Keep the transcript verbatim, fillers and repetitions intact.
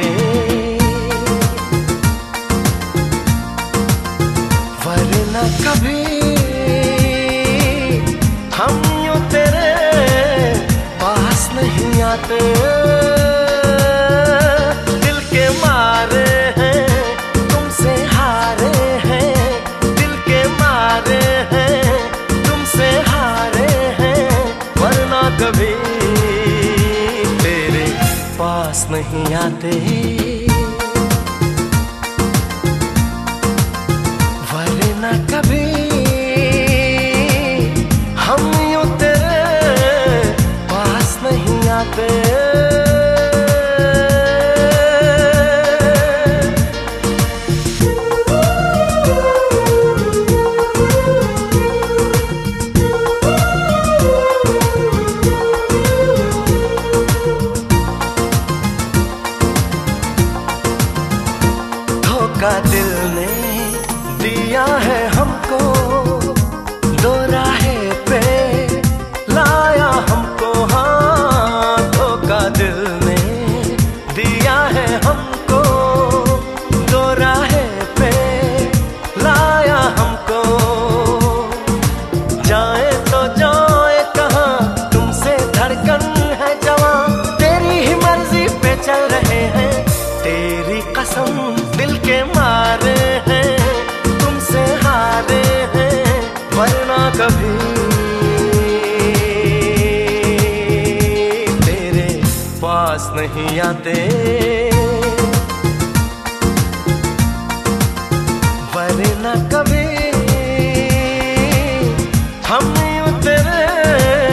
वरना कभी हम यूं तेरे पास नहीं आते। दिल के मारे हैं तुमसे हारे हैं, दिल के मारे हैं तुमसे हारे हैं, वरना कभी तेरे पास नहीं आते। वरना कभी हम यूं तेरे पास नहीं आते। धोखा दिल ने दिया है हमको, दो राहे पे लाया हमको। हाँ, धोखा दिल ने दिया है हमको, दो राहे पे लाया हमको। जाए तो जाए कहाँ, तुमसे धड़कन है जवां, तेरी ही मर्जी पे चल रहे हैं। तेरी कसम दिल के मारे हैं तुमसे हारे हैं, वरना कभी तेरे पास नहीं आते। वरना कभी हम यूं तेरे